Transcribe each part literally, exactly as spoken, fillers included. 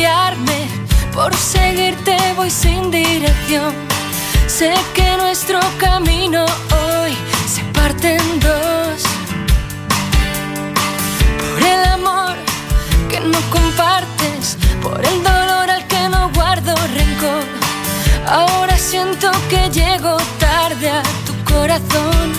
guiarme, por seguirte voy sin dirección. Sé que nuestro camino hoy se parte en dos. Por el amor que no compartes, por el dolor al que no guardo rencor. Ahora siento que llego tarde a tu corazón.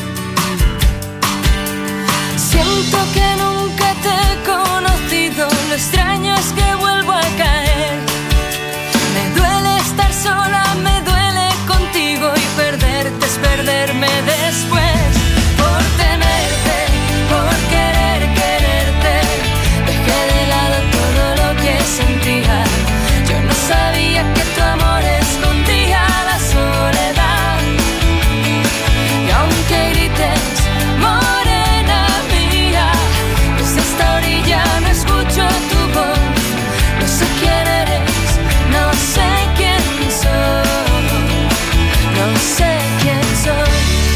Siento que nunca te he conocido, lo extraño es que vuelvo a caer. Me duele estar sola, me duele contigo y perderte es perderme después. Por tenerte, por querer quererte, dejé de lado todo lo que sentía. Yo no sabía que tu amor escondía la soledad. Y aunque grites, morena mía, desde esta orilla no escucho tu voz. No sé quién eres, no sé quién soy, no sé quién soy.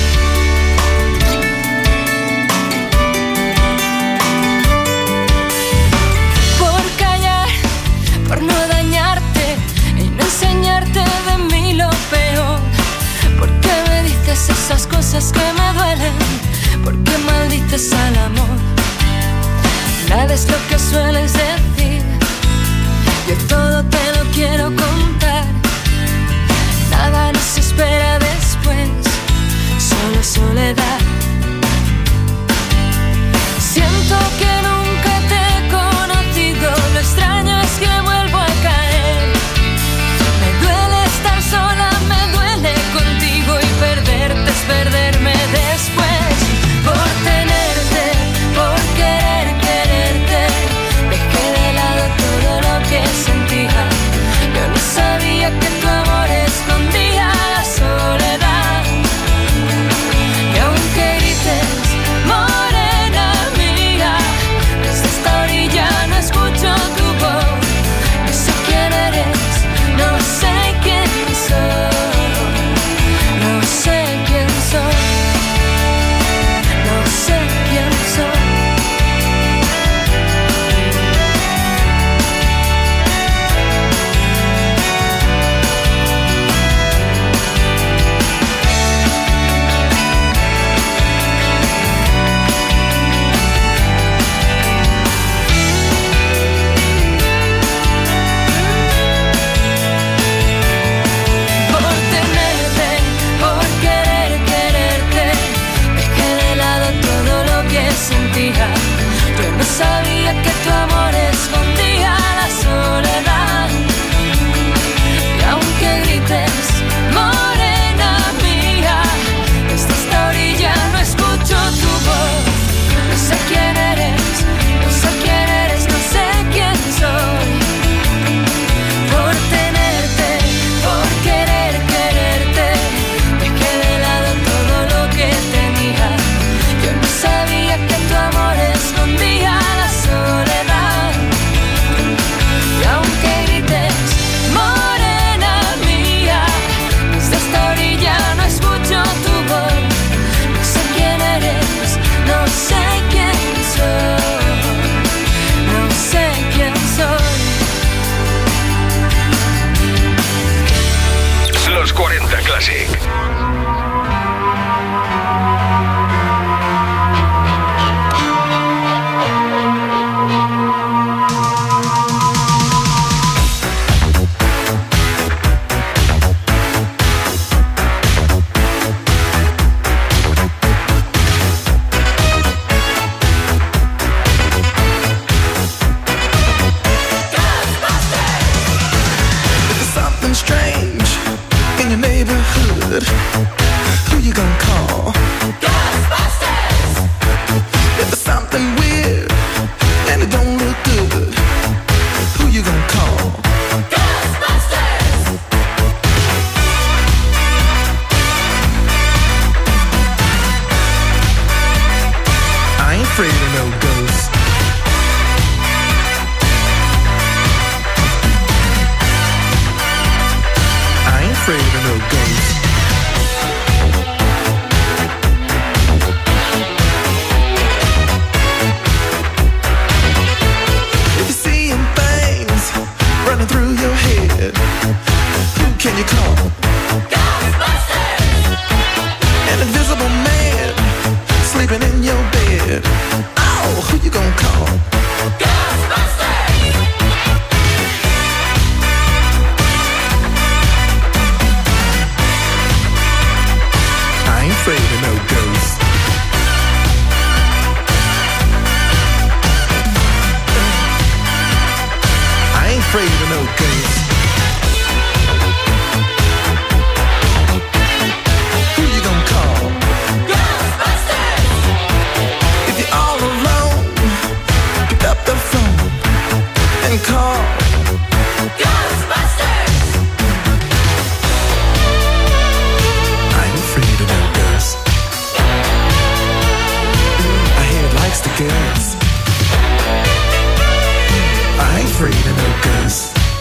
Por callar, por no dañarte y no enseñarte de mí lo peor. ¿Por qué me dices esas cosas que me duelen? ¿Por qué maldices al amor? Nada es lo que sueles decir, yo todo te lo quiero contar. Nada nos espera después, solo soledad. Siento que nunca te he conocido, lo extraño es que vuelvo a caer. Me duele estar sola, me duele contigo y perderte es perderme después. Por tenerte, por querer quererte, dejé de lado todo lo que sentía. Yo no sabía que tu amor escondía la soledad. Y aunque grites, morena mía, desde esta orilla no escucho tu voz. No sé quién eres, no sé quién soy, no sé quién soy, no sé quién soy. Por tenerte, por querer quererte, dejé de lado todo lo que sentía. Yo no sabía que tu amor escondía la soledad. Y aunque grites, morena mía, desde esta orilla no escucho tu voz. No sé quién eres, no sé quién eres, no sé quién soy. Por tenerte, por querer quererte, dejé de lado todo lo que tenía. Yo no sabía que tu amor escondía la soledad. Y aunque grites, morena mía, desde esta orilla no escucho tu voz. No sé quién eres, no sé quién soy, no sé quién soy. Los cuarenta Classic. Something strange in your neighborhood. Who you gonna call? Ghostbusters! If there's something weird and it don't look good, who you gonna call? Ghostbusters! I ain't afraid of no ghosts. I ain't afraid of no ghosts. running through your head. Who can you call? Ghostbusters! An invisible man sleeping in your bed. Oh, who you gonna call? Ghostbusters! I ain't afraid of no ghosts. I ain't afraid of no ghosts. Who you gonna call? Ghostbusters! If you're all alone, pick up the phone and call. Ghostbusters! I ain't afraid of no ghosts. I hear it likes the girls. I ain't afraid of no ghosts.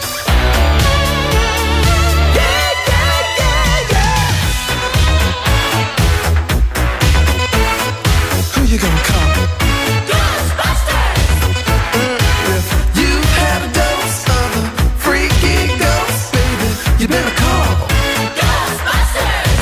Yeah, yeah, yeah, yeah. Who you gonna call? Ghostbusters! If you've had a dose of a freaky ghost, baby, you better call. Ghostbusters!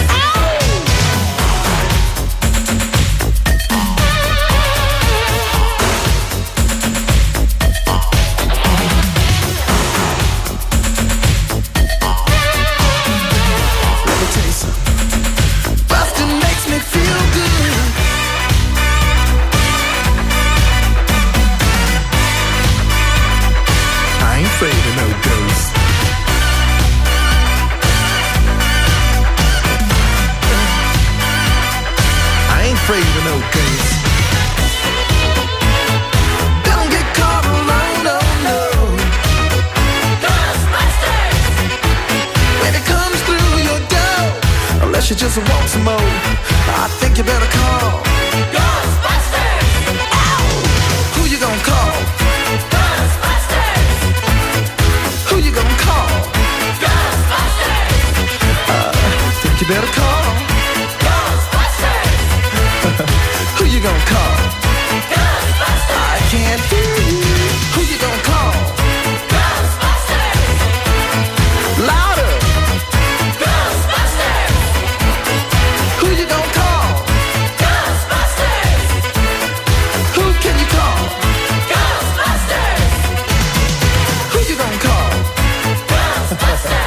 Let me tell you something. Bustin' makes me feel good. I ain't afraid of no ghosts. I ain't afraid of no ghosts. Don't get caught alone, no, no. Ghostbusters! When it comes through your door, unless you just want some more, I think you better call. Ghostbusters! Ow! Who you gonna call? Ghostbusters! Who you gonna call? Ghostbusters! Think you better call. Ghostbusters! Who you gonna call? Ghostbusters! I can't hear you. Who you gonna call? Ghostbusters! Louder. Ghostbusters! Who you gonna call? Ghostbusters! Who can you call? Ghostbusters! Who you gonna call? Ghostbusters!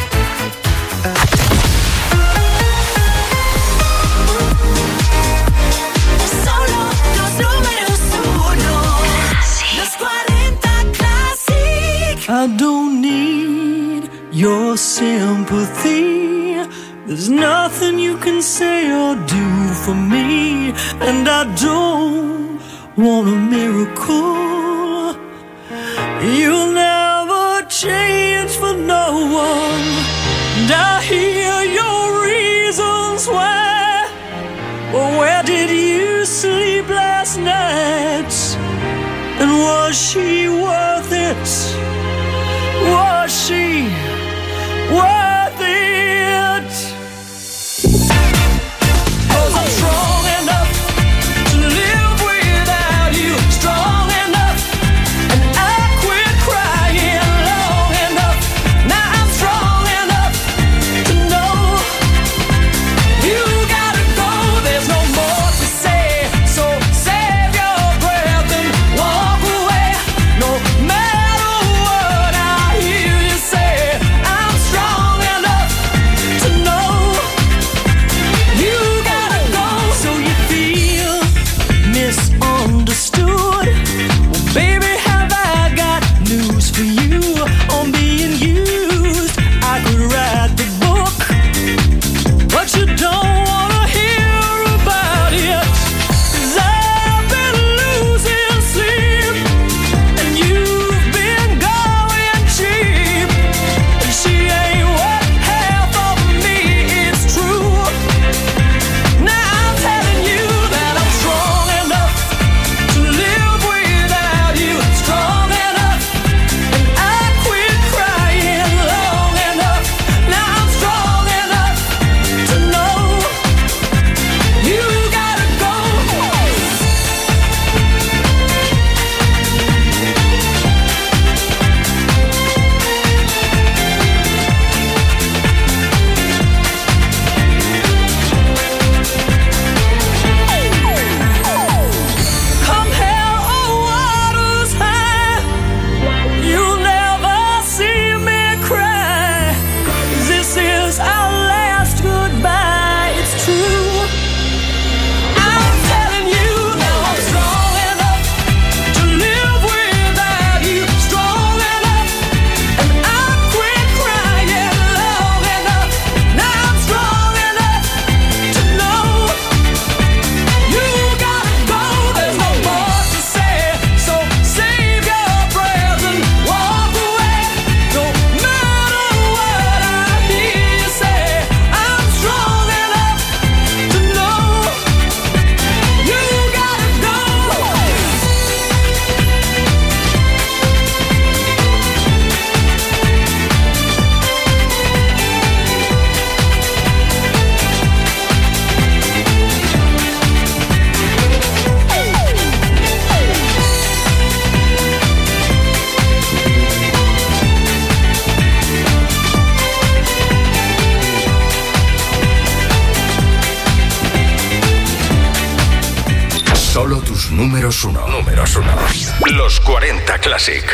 Solo los números uno. Los cuarenta Classic. I don't need your sympathy. There's nothing you can say or do for me, and I don't want a miracle. You'll never change for no one, and I hear your reasons why. Well, where did you sleep last night? And was she worth it? Was she worth it? 'Cause I'm strong enough to live without you, strong enough, and I quit crying long enough. Now I'm strong enough to know you gotta go. There's no more to say, so save your breath and walk away. No matter what I hear you say, I'm strong números uno. Números uno. Los cuarenta Classic.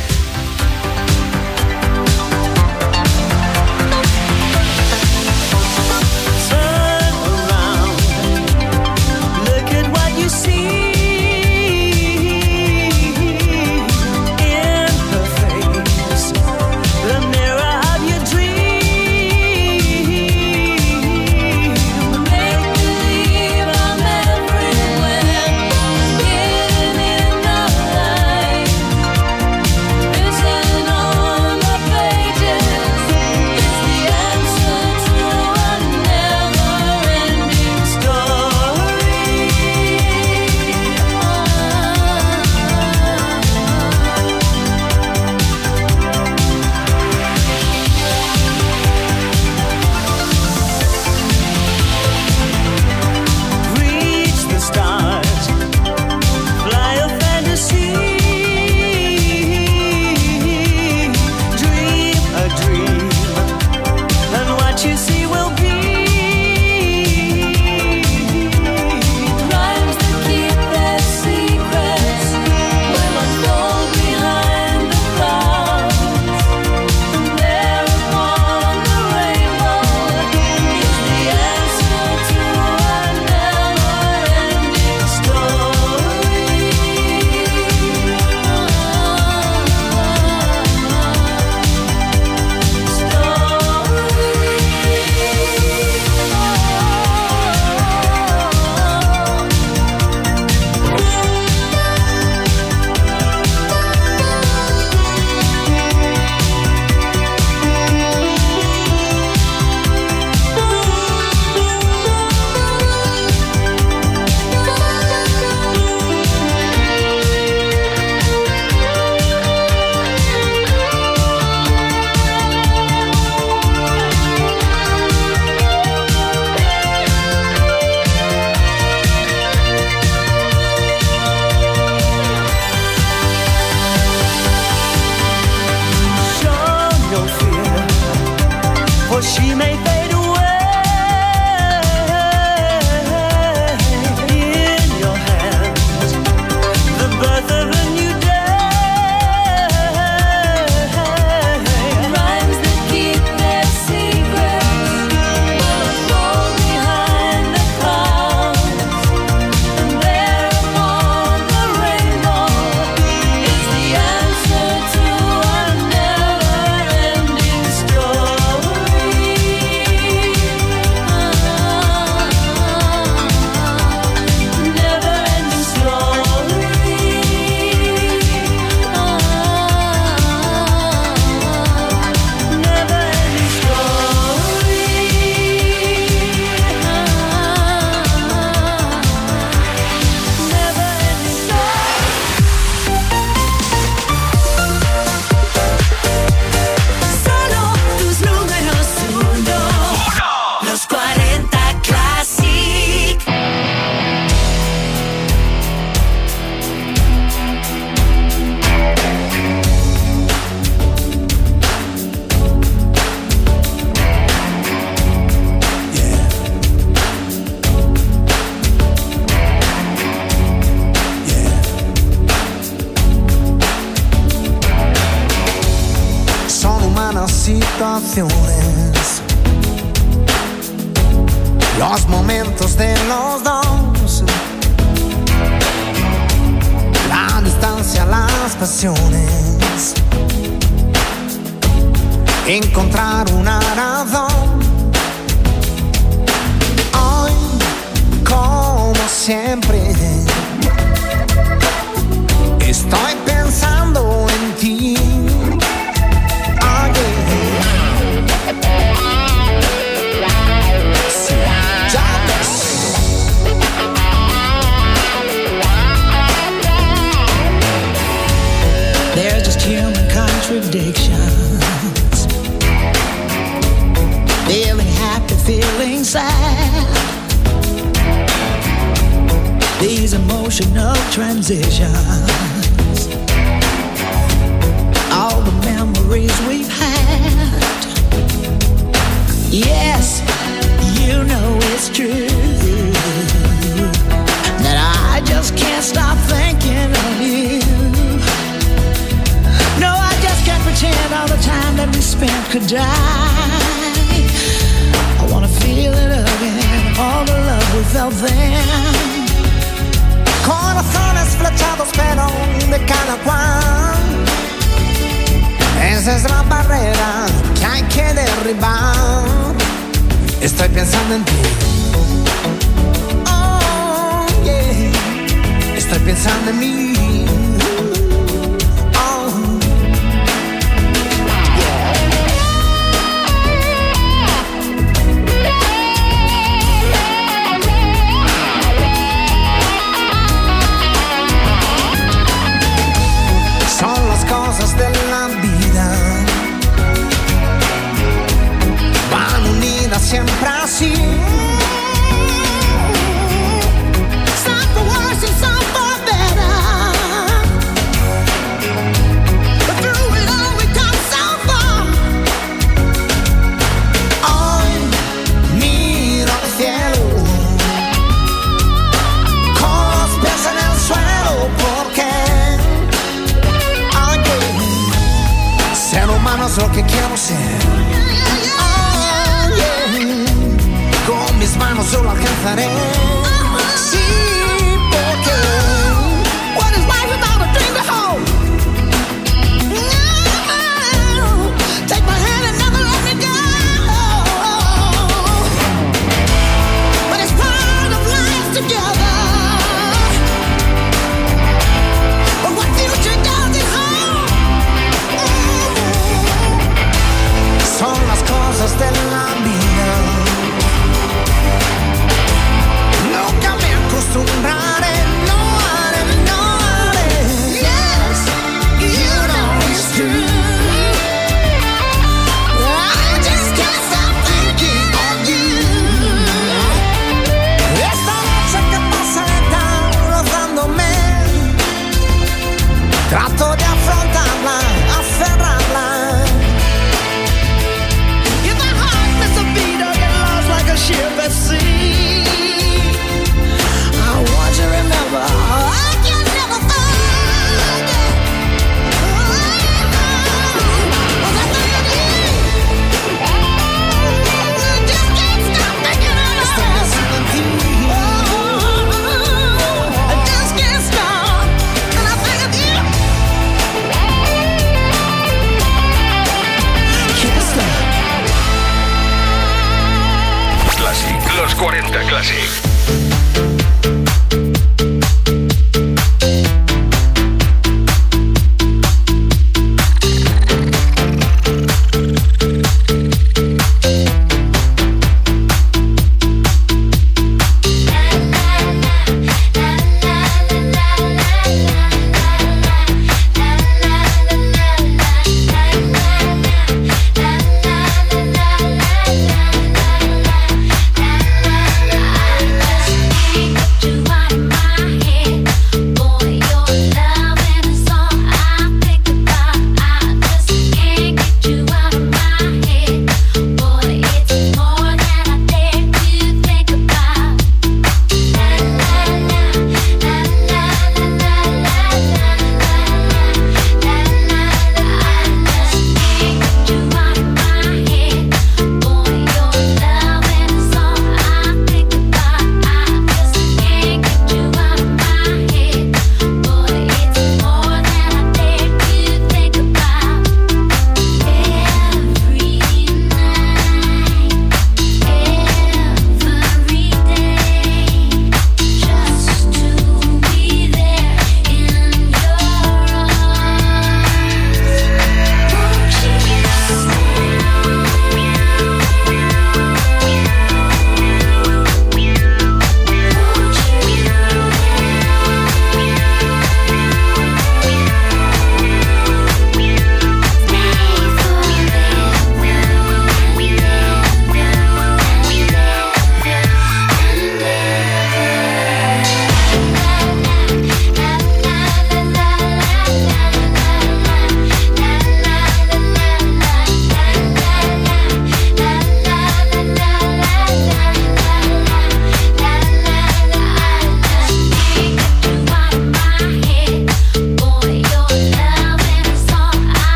situaciones, los momentos de los dos, la distancia, las pasiones, encontrar una razón. Hoy, como siempre, estoy pensando en ti. There's just human contradictions, feeling happy, feeling sad, these emotional transitions, all the memories we've had. Yes, you know it's true that I just can't stop spent could die. I wanna feel it again, all the love we felt then. Corazones flechados pero de cada cual. Esa es la barrera que hay que derribar. Estoy pensando en ti. Oh, yeah. Estoy pensando en mí. De la vida van unidas siempre así. Some for worse and some for better, but through it all we come so far. Hoy miro al cielo con los pies en el suelo porque ser humano es lo que quiero ser. Oh, yeah. Con mis manos yo lo alcanzaré. Sí, porque what is life without a dream to hold? No, take my hand and never let me go. But it's part of life together. But what future does it hold? Son las cosas de la vida. Nunca me acostumbraré, no haré, no haré. Yes, you know it's true. I just can't stop thinking of you. Esta noche que pasa está rozándome. Trato de afrontarla, aferrarla. Ship at sea. I want you to remember, I can never forget. Was I thinking of you? Just can't stop thinking of you. I just can't stop, and I think of you. Can't stop. Classic, los cuarenta Classic. La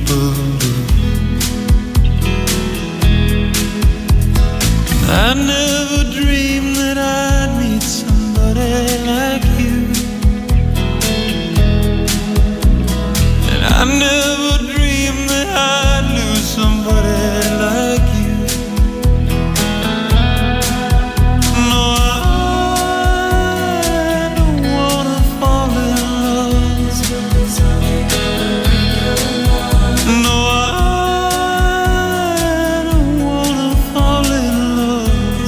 people do. I never dreamed that I'd meet somebody like you, and I never dreamed that I'd lose somebody like you. No, I don't wanna fall in love. No, I don't wanna fall in love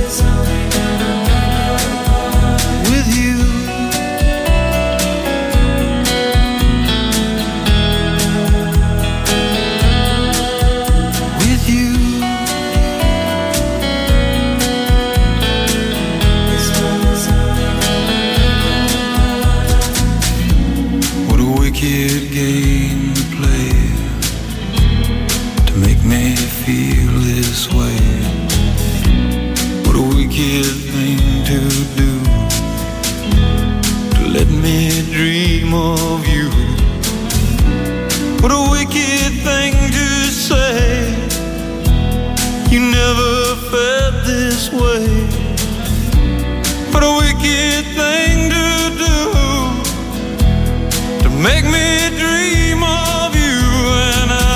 with you. With you. What a wicked game to play to make me feel this way. What a wicked thing to do to let me dream of you. What a wicked thing to say. You never felt this way. What a wicked thing to do to make me dream of you. And I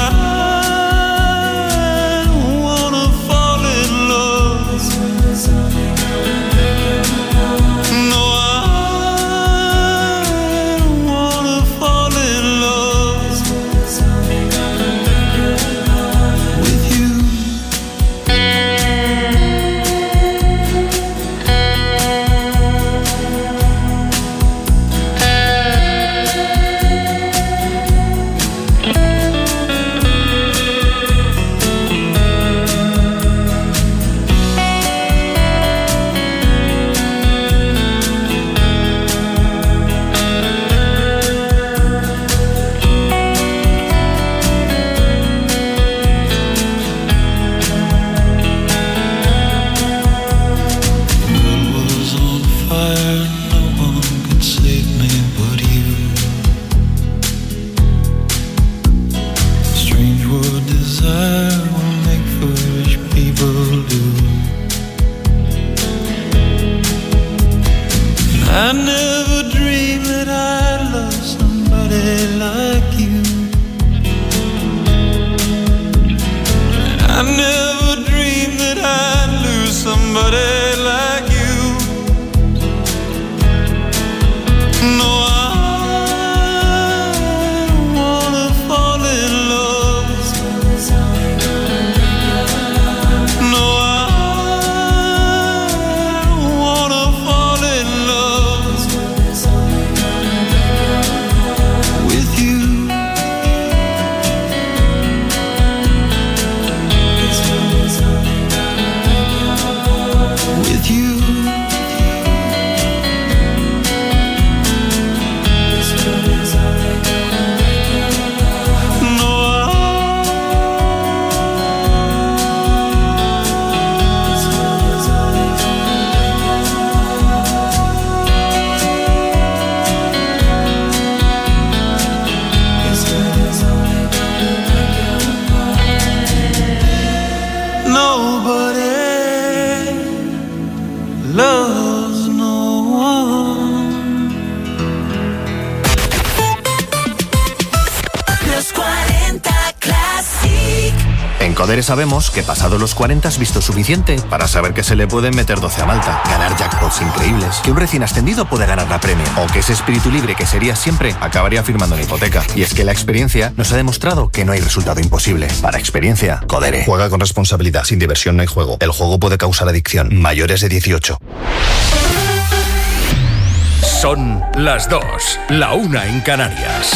don't wanna fall in love. No, I don't wanna fall in love with you. I never dreamed that I'd love somebody like you. And I never dreamed that I'd lose somebody like you. No, I don't wanna fall in love. No, I don't wanna fall in love with you. With you. No, nobody loves no one. Los cuarenta Classic. En Codere sabemos que pasado los cuarenta has visto suficiente para saber que se le pueden meter doce a Malta, ganar jackpots increíbles, que un recién ascendido puede ganar la Premier, o que ese espíritu libre que serías siempre acabaría firmando una hipoteca. Y es que la experiencia nos ha demostrado que no hay resultado imposible. Para experiencia, Codere. Juega con responsabilidad. Sin diversión no hay juego. El juego puede causar adicción. Mayores de dieciocho. Son las dos, la una en Canarias.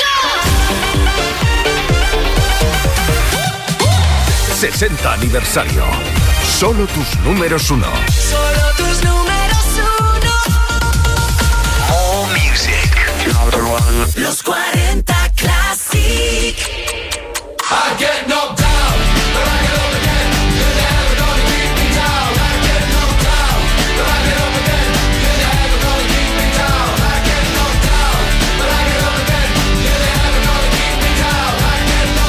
sesenta aniversario. Solo tus números uno. Solo tus números uno. More music. Los cuarenta Classic. I get knocked down, but I get up again. You're never gonna keep me down. I get knocked down, but I get up again. You're never gonna keep me down. I get knocked down, but I get up again. You're never gonna keep me down. I get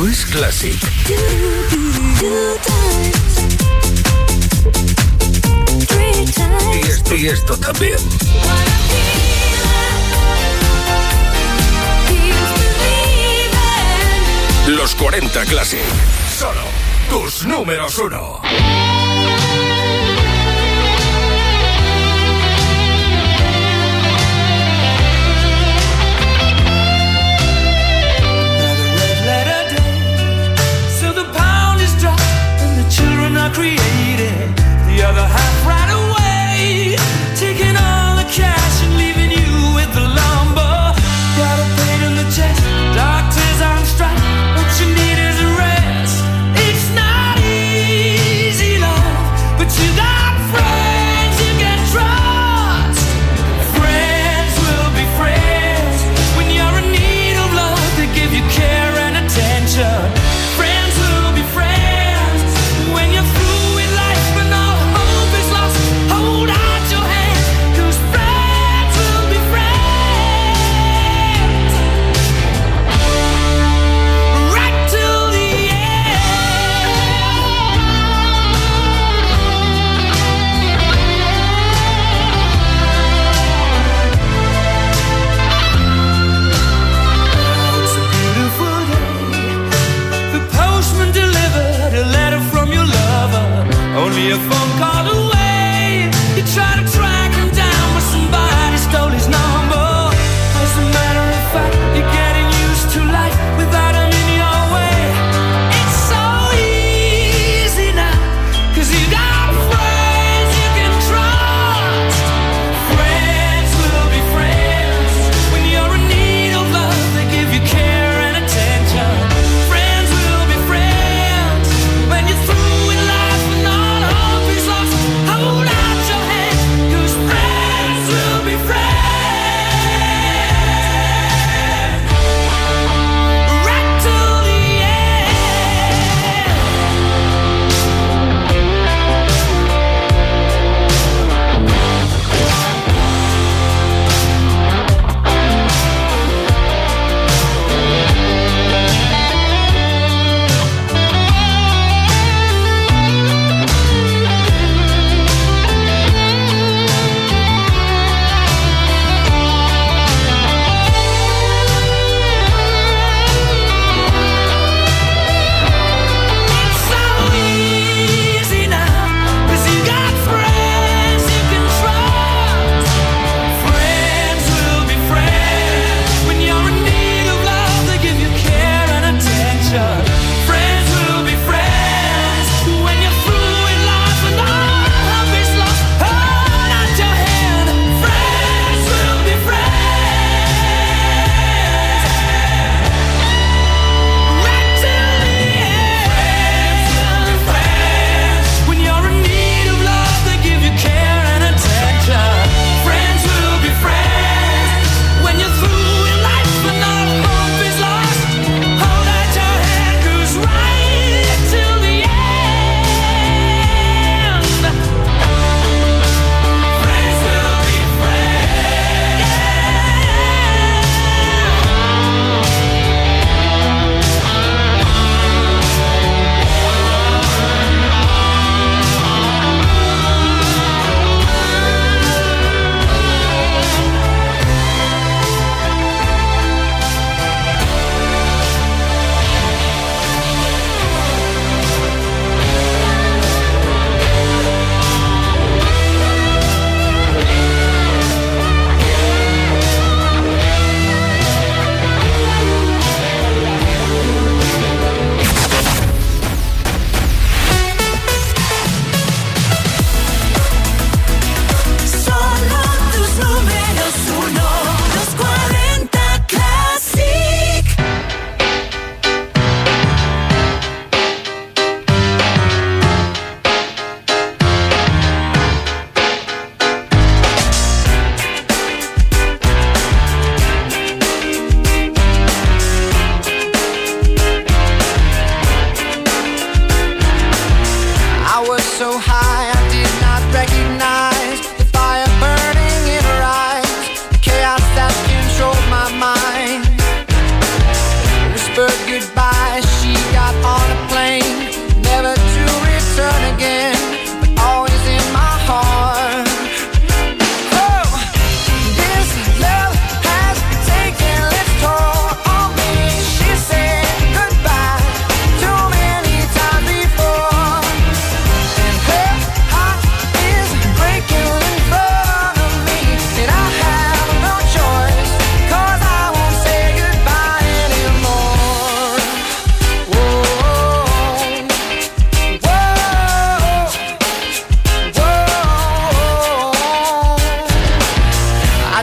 Esto es Classic. Y esto, y esto también. Los cuarenta Classic. Solo tus números uno. Children are created, the other half right away, taking all the cash and leaving you with the lumber. Got a pain in the chest, doctors on strike, what you need is a rest. It's not easy, love, but you got friends you can trust. Friends will be friends when you're in need of love. They give you care and attention. Friends will be friends when you're through with life and all hope is lost. Hold out your hand, 'cause friends will be friends right till the end. It's a beautiful day. The postman delivered a letter from your lover, only a phone call away. You try to track him down, but somebody stole his number. As a matter of fact, you're getting used to life without him in your way. It's so easy now, 'cause you got friends you can trust. Friends will be friends when you're in need of love. They give you care and attention. Friends will be friends when you're through with life and all hope is lost. Hold out your hand, 'cause friends will be friends right till the It's so easy now, 'cause you got friends you can trust. Friends will be friends when you're in need of love. They give you care and attention. Friends will be friends when you're through with life and all hope is lost. Hold out your hand. Friends will be friends right till the end. Friends when you're in need of love, they give you care and attention. Friends will be friends when you're through with life and all hope is lost. Hold out your hand, 'cause right till the end, friends will be friends. Solo tus números uno, los cuarenta Classic. I was so high I did not recognize the fire burning in her eyes, the chaos that controlled my mind. Whispered goodbye, she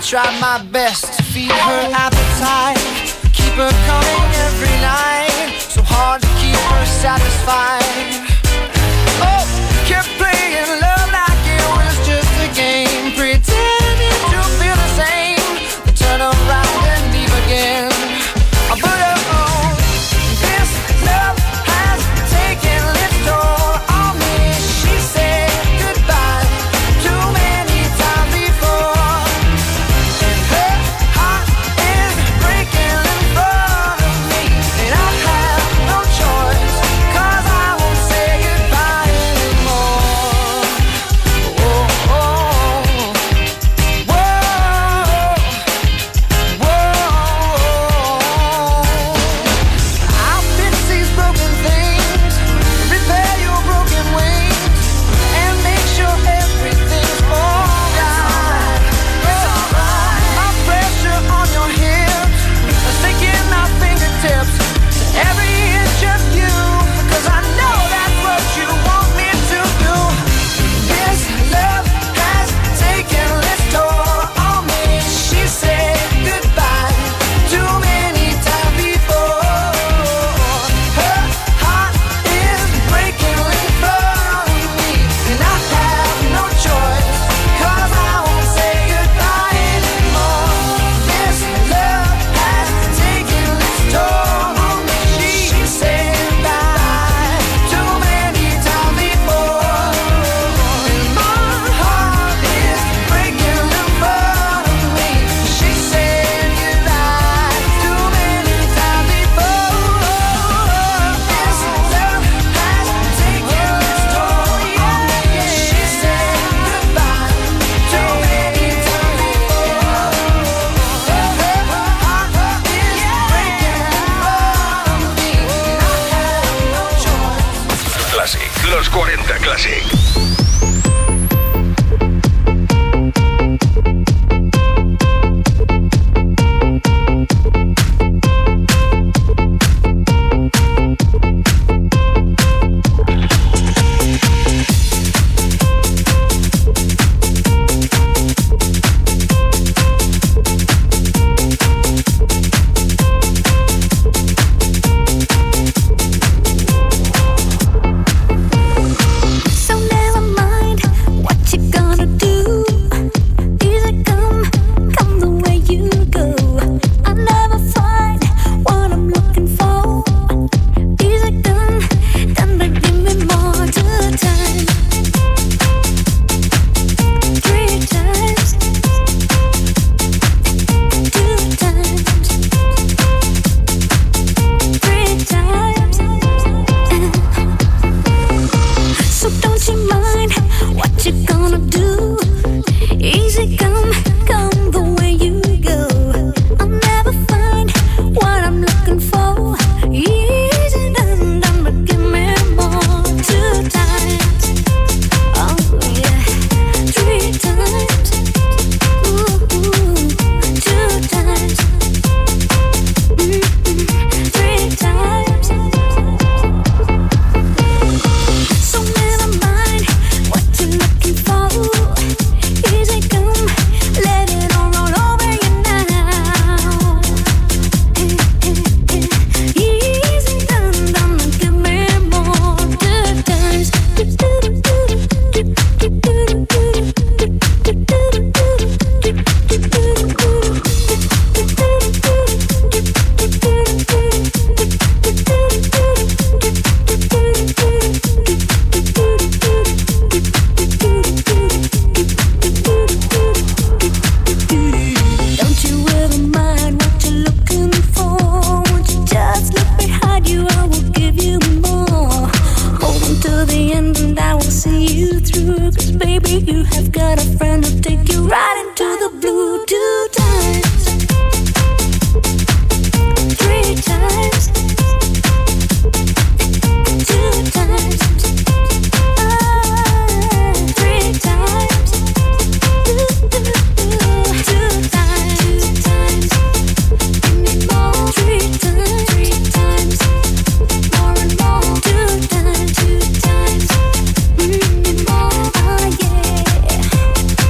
try my best to feed her appetite, keep her coming every night, so hard to keep her satisfied. Oh, kept playing love like it was just a game, pretending to feel the same, then turn around and leave again. But oh, this love has taken its toll on me. She said goodbye too many times before, and her heart is breaking in front of me, and I have no choice, 'cause I won't say goodbye anymore. Oh, oh, whoa, whoa. I'll fix these broken things, repair your broken wings, and make sure everything's alright. It's alright. My pressure on your hips, sticking my fingertips to every inch of you, 'cause I know that's what you want me to do. This love has taken its toll on me. She said goodbye too many times before. Her heart is breaking in front of me, and I have no choice, 'cause I won't say goodbye anymore. This love has taken its toll on me. She said goodbye too many times before, and my heart is breaking in front of me. She said goodbye too many times before. This love has taken its toll on me. She said goodbye too many times before. Her heart is breaking in front of me, and I have no choice. Classic, los cuarenta Classic. So never mind what you gonna do. Easy come, come the way you go. I never find what I'm looking for. Easy done, done, but give me more two times, three times, two times, three times. So don't you mind what you gonna do? Easy come, come the way you go. I'll never find what I'm looking for. Easy done, done, but give me more two times. Oh yeah, three times. Ooh, two times. Mm-mm, three times. So never mind what you're looking for. Easy come, let it all roll over you now. Easy done, done, give me more good times. Don't you ever mind what you're looking for. Won't you just look behind you? I will give you more. Hold on to the end and I will see you through. 'Cause baby, you have got a friend who'll take you right into the blue. Two times, three times, two times, ah, three times, two times, two times. Give me more, three times, three times, more and more, two times, two times. Give me more, ah yeah.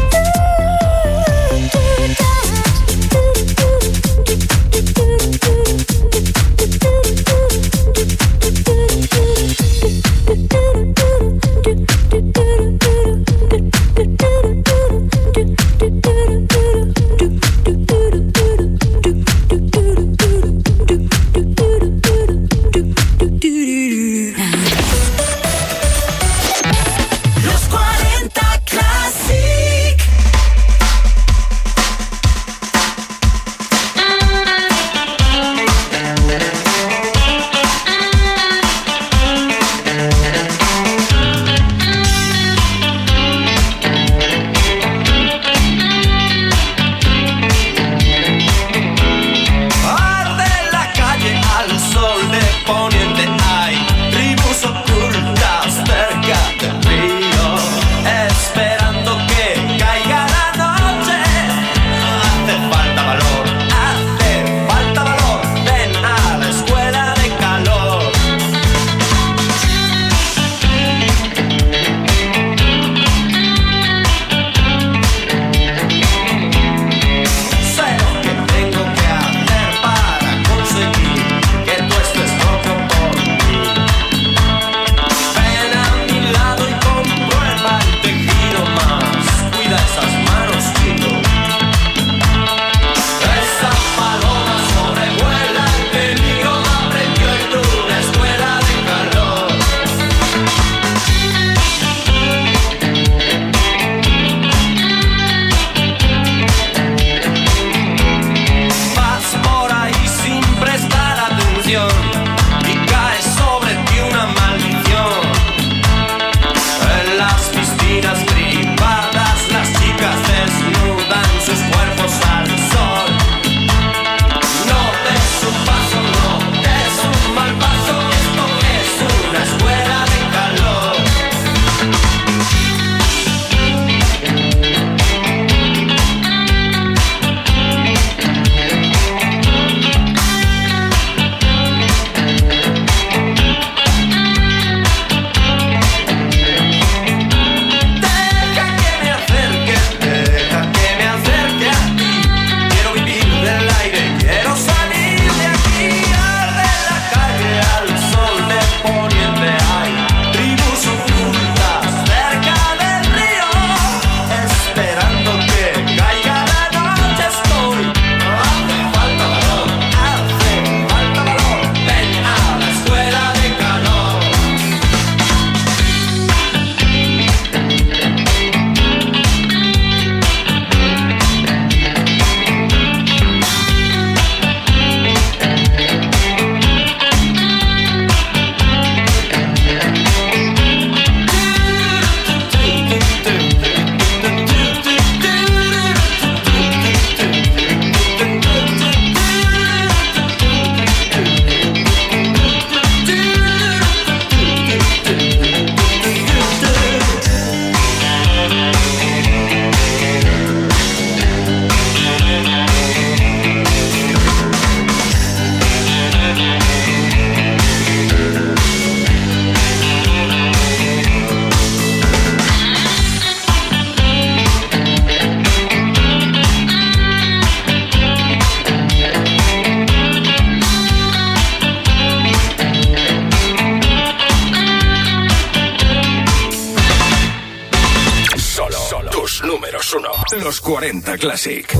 Tus números uno. Los cuarenta Classic.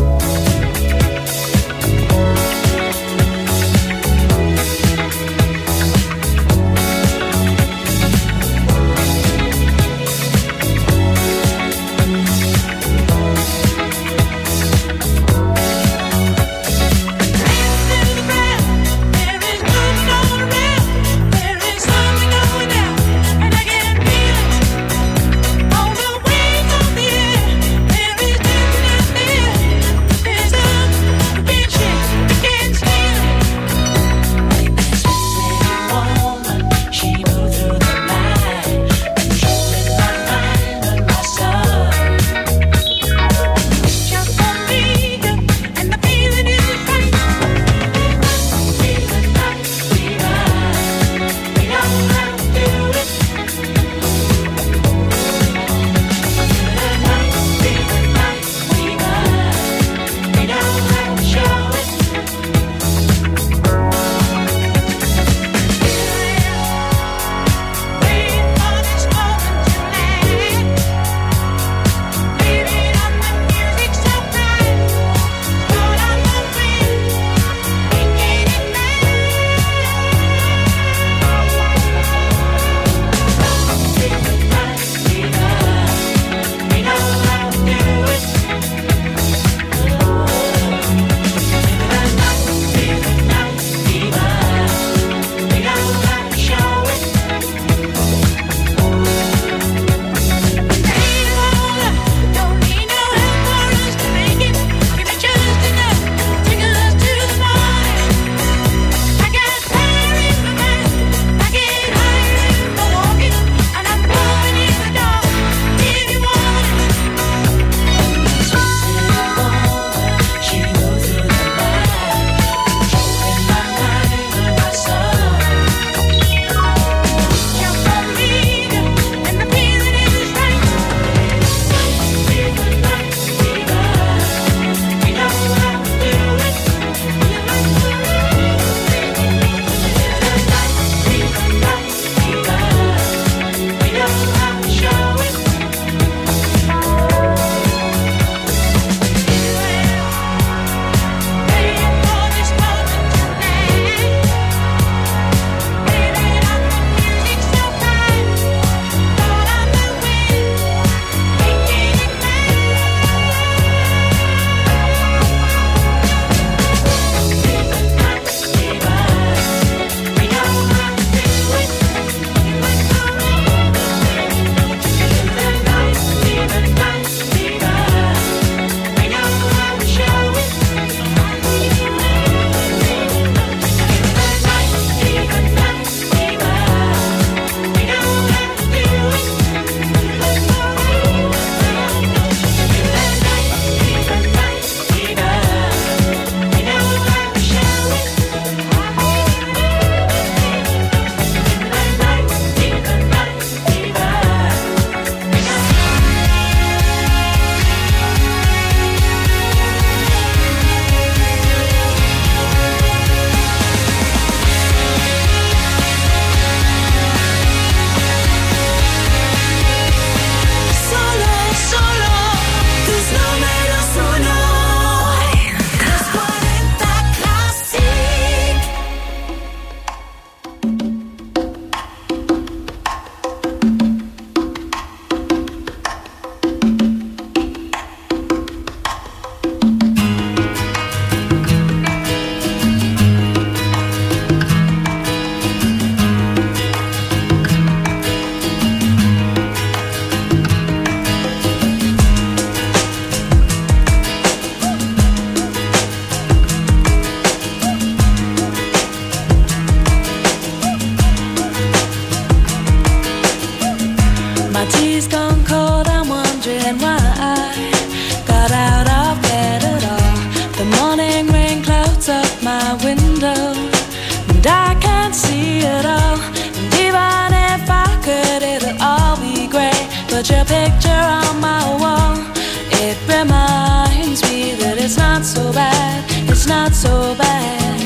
Put your picture on my wall. It reminds me that it's not so bad. It's not so bad.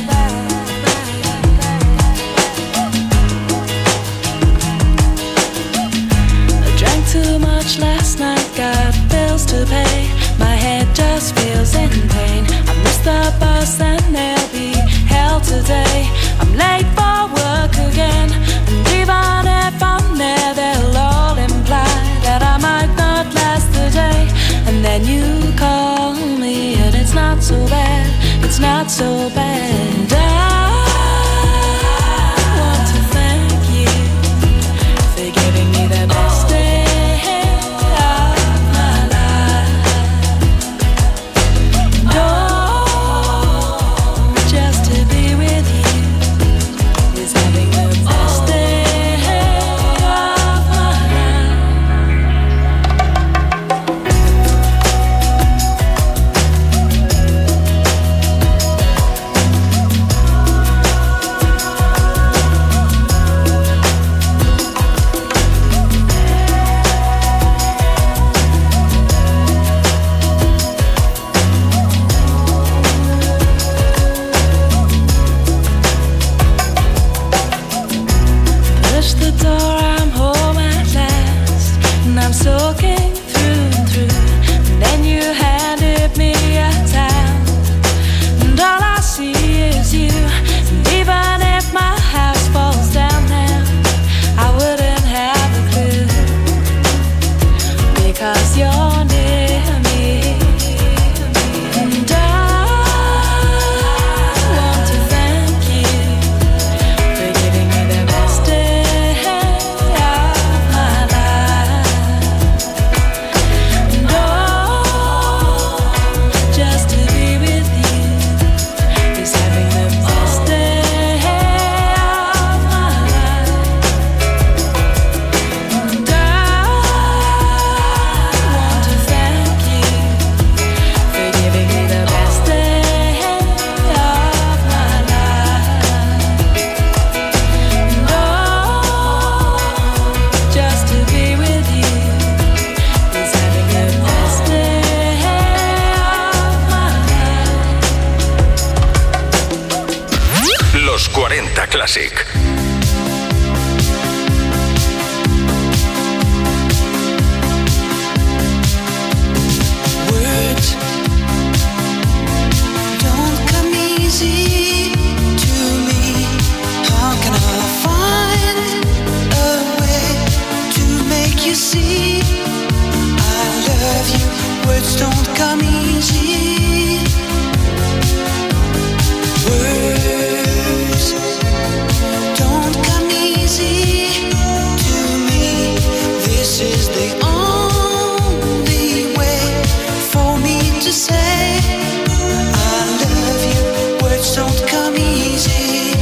I drank too much last night, got filled bills to pay. My head just feels in pain. I missed the bus and there'll be hell today. I'm late for work again, and even if I'm there, they'll all imply that I might not last the day. And then you call me, and it's not so bad, it's not so bad. I want to thank you for giving me the best day of my life. Oh, just to be with you is having the best day of my life. Push the door, I'm home at last, and I'm soaking through and through. And then you handed me a towel, and all I see is you. And even if my house falls down now, I wouldn't have a clue, because you're near me. And I want to thank you for giving me the best day of my life. And oh, just to be with you is having the best day of my life. And I want to thank you for giving me the best day of my life. And oh, just to be with you is having the best day of my life. Los cuarenta Classic. Words don't come easy to me. How can I find a way to make you see I love you? Words don't come easy. Words don't come easy to me. This is the only way for me to say I love you. Words don't come easy.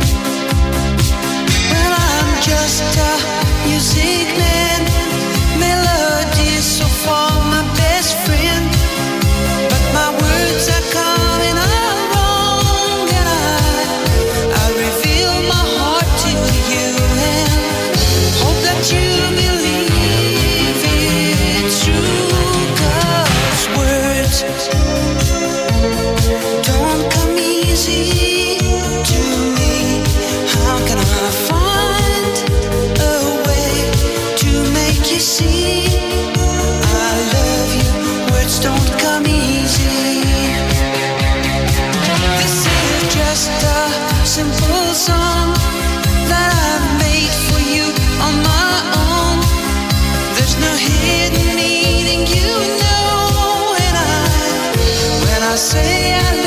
Well, I'm just a music man. Melodies so far my best friend, but my words are coming out wrong, and I I reveal my heart to you and hope that you believe it's true. 'Cause words don't come easy to me. How can I find a way to make you see I love you? Words don't come easy. This is just a simple song that I made for you on my own. There's no hidden meaning, you know, and I, when I say I